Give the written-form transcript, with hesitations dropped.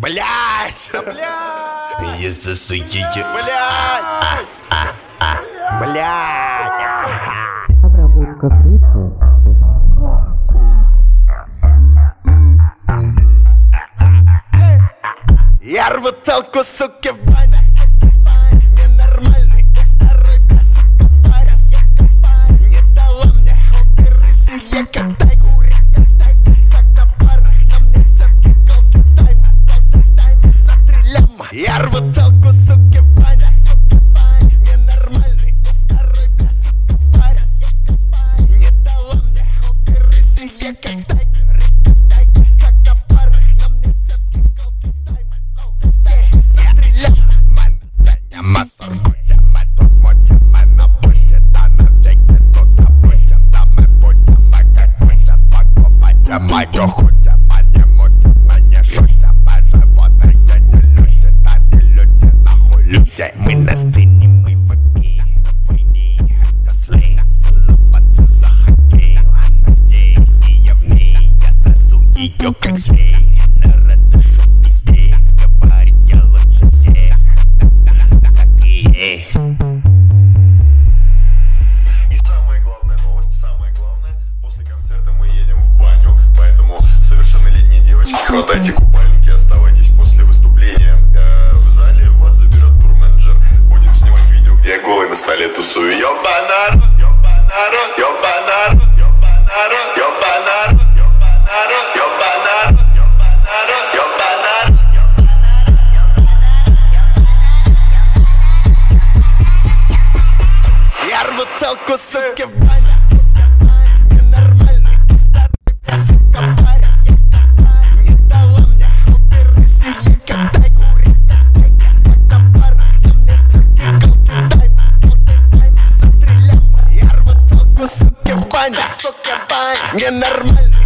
Блять! Я засуею. Блять! Обработка фрица. Я рву толку, суки, в бане. Ненормальный и второй, да, сука, паря. Не дала мне, уберись, я катай. Как на парах, на мне цепки, голки тайма. За 3 ляма. Я рву толку, суки, в бане. Ненормальный и второй, да, сука, паря. Не дала мне, уберись, я катай. Как на парах, на мне цепки, голки тайма. Мы на сцене, мы в огне, на войне, это сленг. Целоваться за хоккей, она здесь, и я в ней. Я сосу ее как зверь, она рада, что пиздец. Говорит, я лучше всех, так и есть. И самая главная новость, самое главное, после концерта мы едем в баню, поэтому совершеннолетние девочки, хватайте купальники, оставайтесь после выступления в зале, вас заберет турменеджер. Будем снимать видео, где я голый на столе тусую. Ёбанар, ёбанар, ёбанар, ёбанар, ёбанар, ёбанар, ёбанар, ёбанар, ёбанар. Я рву толку, суки, в бане. Ненормальный и второй, да, сука, паря. Не дала мне, уберись, я катай. Как на парах, на мне цепки, голки тайма. За 3 ляма. Я рву толку, суки, в бане. Ненормальный